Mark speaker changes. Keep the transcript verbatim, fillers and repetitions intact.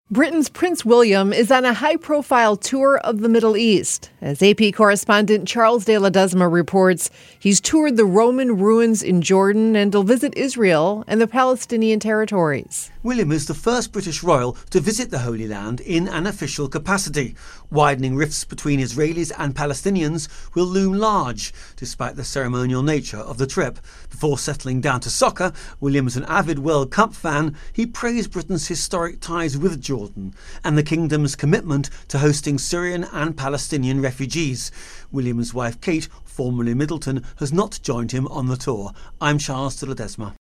Speaker 1: Britain's Prince William is on a high-profile tour of the Middle East. As A P correspondent Charles de Ledesma reports, he's toured the Roman ruins in Jordan and will visit Israel and the Palestinian territories.
Speaker 2: William is the first British royal to visit the Holy Land in an official capacity. Widening rifts between Israelis and Palestinians will loom large, despite the ceremonial nature of the trip. Before settling down to soccer, William is an avid World Cup fan. He praised Britain's historic ties with Jordan and the kingdom's commitment to hosting Syrian and Palestinian refugees. William's wife Kate, formerly Middleton, has not joined him on the tour. I'm Charles de Ledesma.